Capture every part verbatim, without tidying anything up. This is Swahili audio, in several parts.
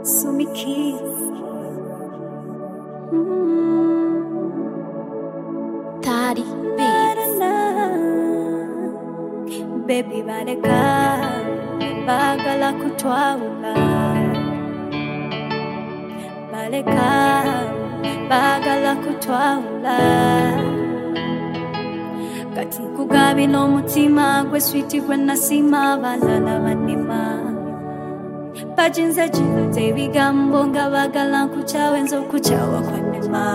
Sumiki. Mm. Tari Beats. Baby baleka bagala kutwawula, baleka bagala kutwawula. Kati kugabi n'omutima gwe sweet gwe nasima balala banima. Bajinze jinze ebigambo nga bagala nkuchawe nzo kuchawa kwa nema.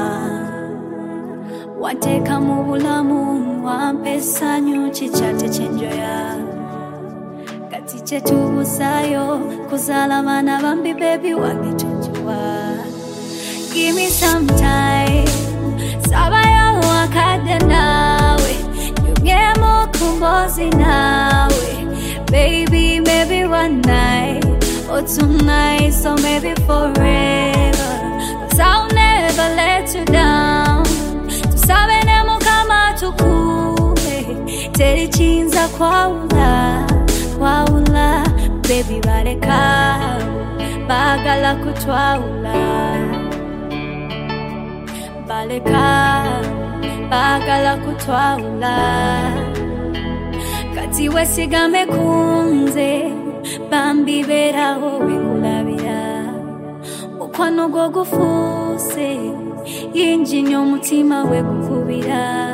Wateka mu bulamu wampe essanyu kikyate kyenjoya. Kati kyetubusayo kuzaala abaana bambi baby wange tonjiwa. Give me some time, sabayo wakadde naawe, nyumyemu kumbozi naawe. Baby maybe one night or tonight, so maybe forever, 'cause I'll never let you down. Tusabene mukama tukube, teri chinza kwaula, kwaula. Baby baleka bagala kutwaula, baleka bagala kutwaula. Kati wesigame kunze bambi beraho bikulabira. Mukwano gwo gufuse yinjinya omutima we gukubira.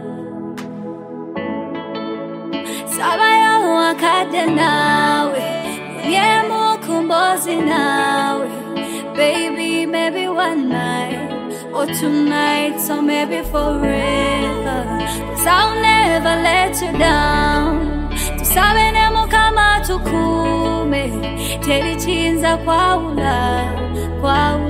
Sabayo wakadde naawe, nyemu kumbozi naawe. Baby maybe one night or tonight, so maybe forever, 'cause I'll never let you down. Tusabene mukama tukume, teri chinza kwaula, kwaula.